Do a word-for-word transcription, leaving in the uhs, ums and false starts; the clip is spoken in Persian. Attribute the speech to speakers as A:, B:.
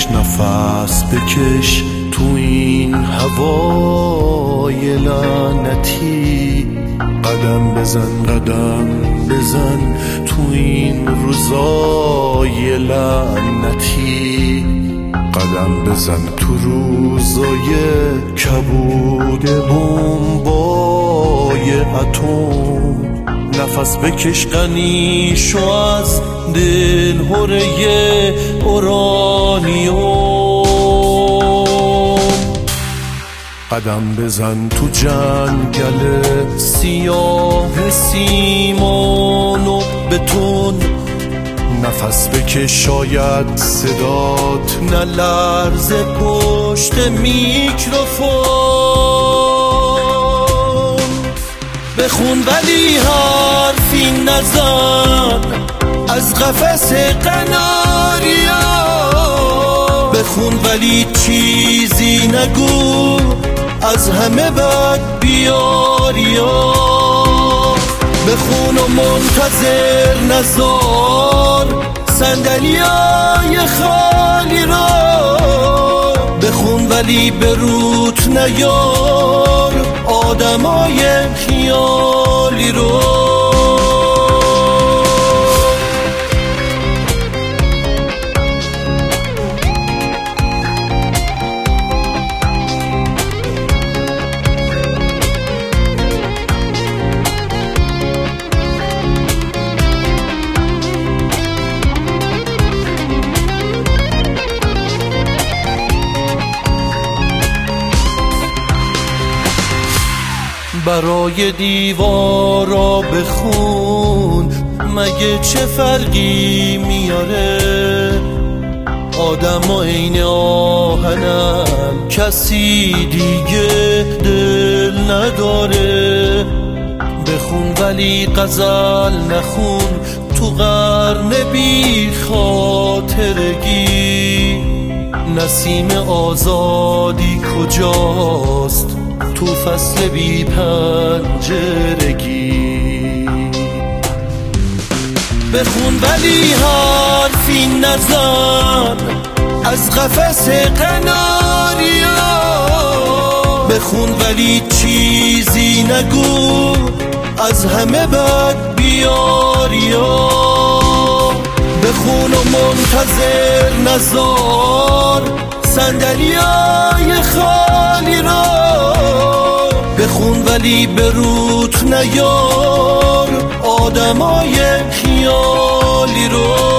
A: نفس بکش تو این هوای لعنتی، قدم بزن قدم بزن تو این روزای لعنتی، قدم بزن تو روزای کبود بمبای اتم، نفس بکش غنی شو از دل هره اورانیوم، قدم بزن تو جنگل سیاه سیمان و بتون، نفس بکش شاید صدات نلرزه پشت میکروفون، بخون ولی حرفی نزن از قفس قناریا، بخون ولی چیزی نگو از همه بد بیاریا، بخون و منتظر نزار صندلیای خالی را، بخون ولی به روت نیار آدمای خیالی رو. برای دیوارا بخون مگه چه فرقی میاره، آدم و عین آهنم کسی دیگه دل نداره، بخون ولی غزل نخون تو قرن بی خاطرگی، نسیم آزادی کجاست تو فصل بی پنجرگی، بخون ولی حرفی نزن از قفس قناریا، بخون ولی چیزی نگو از همه بد بیاریا، بخون و منتظر نزار صندلیای خالی را، بخون ولی به روت نیار آدمای خیالی رو.